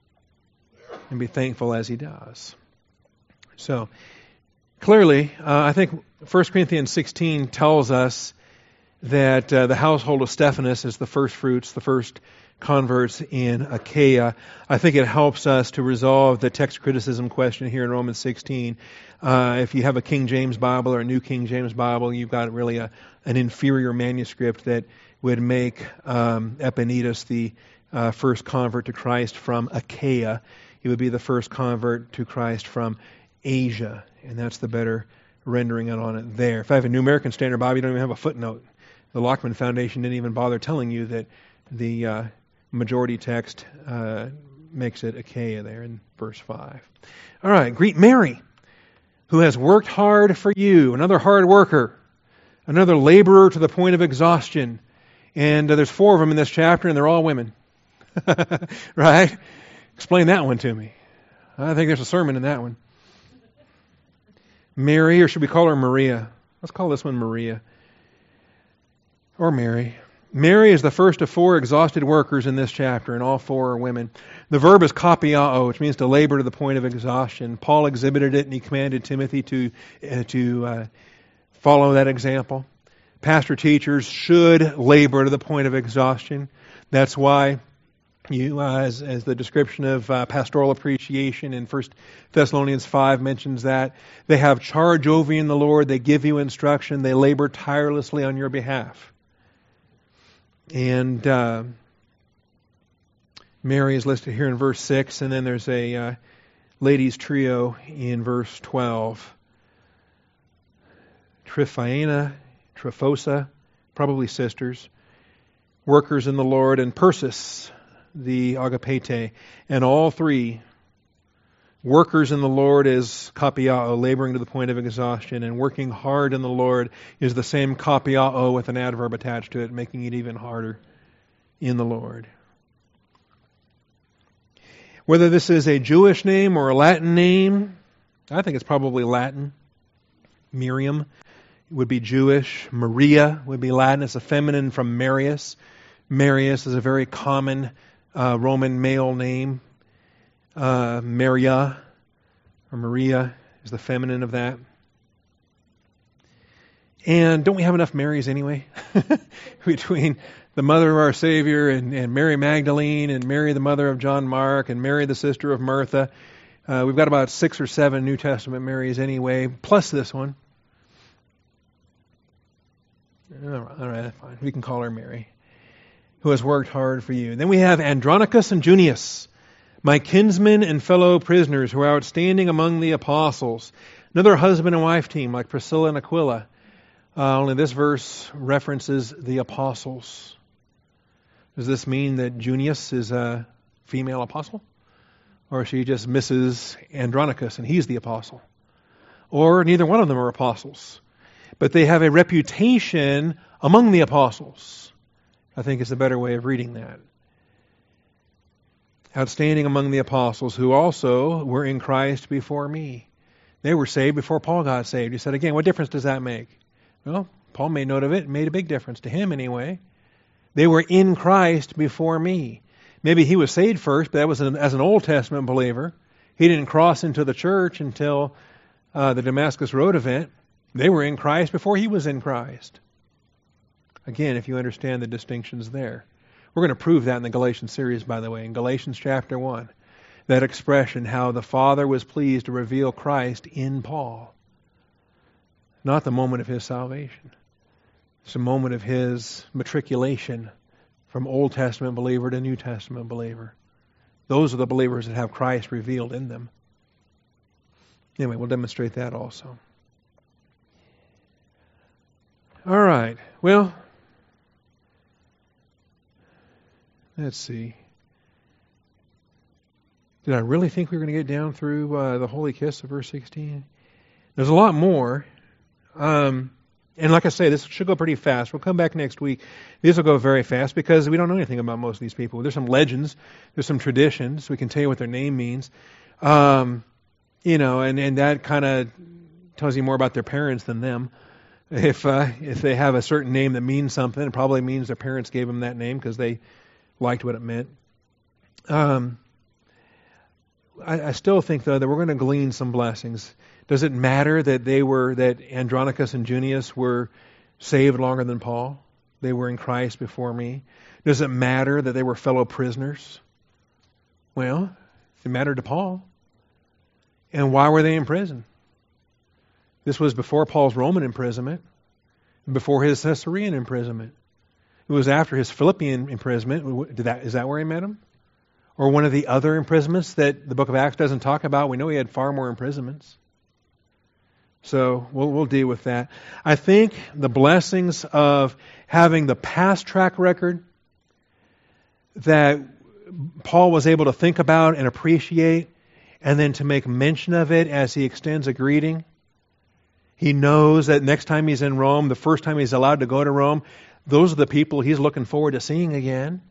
And be thankful as He does. So, clearly, uh, I think First Corinthians sixteen tells us that uh, the household of Stephanas is the first fruits, the first converts in Achaia. I think it helps us to resolve the text criticism question here in Romans sixteen. Uh, if you have a King James Bible or a New King James Bible, you've got really a, an inferior manuscript that would make um, Epaenetus the uh, first convert to Christ from Achaia. He would be the first convert to Christ from Asia, and that's the better rendering on it there. If I have a New American Standard Bible, you don't even have a footnote. The Lockman Foundation didn't even bother telling you that the uh, majority text uh, makes it Achaia there in verse five. All right, greet Mary, who has worked hard for you, another hard worker, another laborer to the point of exhaustion. And uh, there's four of them in this chapter, and they're all women. Right? Explain that one to me. I think there's a sermon in that one. Mary, or should we call her Maria? Let's call this one Maria. Or Mary. Mary is the first of four exhausted workers in this chapter, and all four are women. The verb is kapiao, which means to labor to the point of exhaustion. Paul exhibited it, and he commanded Timothy to, uh, to uh, follow that example. Pastor teachers should labor to the point of exhaustion. That's why You, uh, as, as the description of uh, pastoral appreciation in First Thessalonians five mentions that, they have charge over you in the Lord, they give you instruction, they labor tirelessly on your behalf. And uh, Mary is listed here in verse six, and then there's a uh, ladies' trio in verse twelve. Tryphaena, Tryphosa, probably sisters, workers in the Lord, and Persis, the agapete. And all three, workers in the Lord is kapiao, laboring to the point of exhaustion, and working hard in the Lord is the same kapiao with an adverb attached to it, making it even harder in the Lord. Whether this is a Jewish name or a Latin name, I think it's probably Latin. Miriam would be Jewish. Maria would be Latin. It's a feminine from Marius. Marius is a very common uh, Roman male name. Uh, Maria or Maria is the feminine of that. And don't we have enough Marys anyway? Between the mother of our Savior and, and Mary Magdalene and Mary the mother of John Mark and Mary the sister of Martha. Uh, we've got about six or seven New Testament Marys anyway, plus this one. All right, fine. We can call her Mary, who has worked hard for you. Then we have Andronicus and Junius, my kinsmen and fellow prisoners who are outstanding among the apostles. Another husband and wife team like Priscilla and Aquila. Uh, only this verse references the apostles. Does this mean that Junius is a female apostle? Or she just misses Andronicus and he's the apostle? Or neither one of them are apostles. But they have a reputation among the apostles. I think is a better way of reading that. Outstanding among the apostles who also were in Christ before me. They were saved before Paul got saved. He said, again, what difference does that make? Well, Paul made note of it. It made a big difference to him anyway. They were in Christ before me. Maybe he was saved first, but that was an, as an Old Testament believer. He didn't cross into the church until uh, the Damascus Road event. They were in Christ before he was in Christ. Again, if you understand the distinctions there. We're going to prove that in the Galatians series, by the way, in Galatians chapter one. That expression, how the Father was pleased to reveal Christ in Paul. Not the moment of his salvation. It's a moment of his matriculation from Old Testament believer to New Testament believer. Those are the believers that have Christ revealed in them. Anyway, we'll demonstrate that also. All right. Well, let's see. Did I really think we were going to get down through uh, the Holy Kiss of verse sixteen? There's a lot more. Um, and like I say, this should go pretty fast. We'll come back next week. These will go very fast because we don't know anything about most of these people. There's some legends. There's some traditions. We can tell you what their name means. Um, you know, and, and that kind of tells you more about their parents than them. If uh, if they have a certain name that means something, it probably means their parents gave them that name because they liked what it meant. Um, I, I still think, though, that we're going to glean some blessings. Does it matter that they were that Andronicus and Junius were saved longer than Paul? They were in Christ before me. Does it matter that they were fellow prisoners? Well, it mattered to Paul. And why were they in prison? This was before Paul's Roman imprisonment, before his Caesarean imprisonment. It was after his Philippian imprisonment. Did that, is that where he met him? Or one of the other imprisonments that the book of Acts doesn't talk about? We know he had far more imprisonments. So we'll, we'll deal with that. I think the blessings of having the past track record that Paul was able to think about and appreciate, and then to make mention of it as he extends a greeting. He knows that next time he's in Rome, the first time he's allowed to go to Rome, those are the people he's looking forward to seeing again.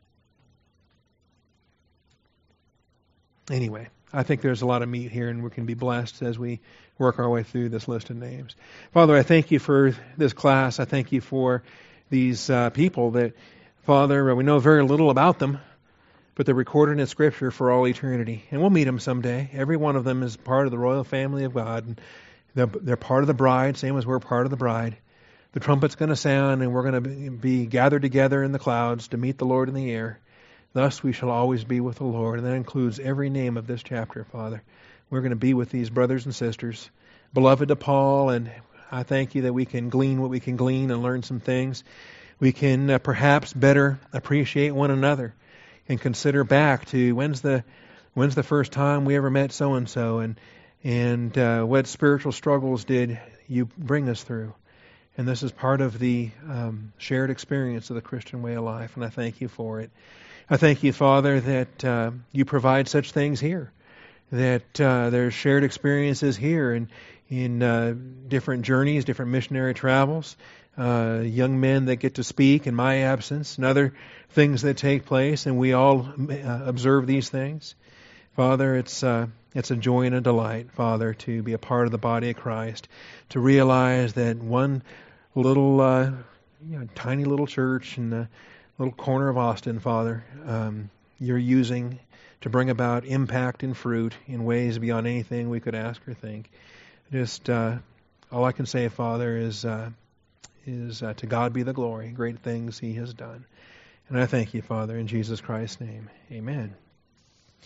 Anyway, I think there's a lot of meat here, and we can be blessed as we work our way through this list of names. Father, I thank you for this class. I thank you for these uh, people that, Father, we know very little about them, but they're recorded in Scripture for all eternity. And we'll meet them someday. Every one of them is part of the royal family of God. And they're, they're part of the bride, same as we're part of the bride. The trumpet's going to sound, and we're going to be gathered together in the clouds to meet the Lord in the air. Thus we shall always be with the Lord. And that includes every name of this chapter, Father. We're going to be with these brothers and sisters, beloved to Paul, and I thank you that we can glean what we can glean and learn some things. We can uh, perhaps better appreciate one another and consider back to when's the when's the first time we ever met so-and-so, and and uh, what spiritual struggles did you bring us through. And this is part of the um, shared experience of the Christian way of life, and I thank you for it. I thank you, Father, that uh, you provide such things here, that uh, there's shared experiences here in, in uh, different journeys, different missionary travels, uh, young men that get to speak in my absence, and other things that take place, and we all uh, observe these things. Father, it's uh, it's a joy and a delight, Father, to be a part of the body of Christ, to realize that one little, uh, you know, tiny little church in the little corner of Austin, Father, um, you're using to bring about impact and fruit in ways beyond anything we could ask or think. Just uh, all I can say, Father, is uh, is uh, to God be the glory, great things He has done. And I thank you, Father, in Jesus Christ's name. Amen.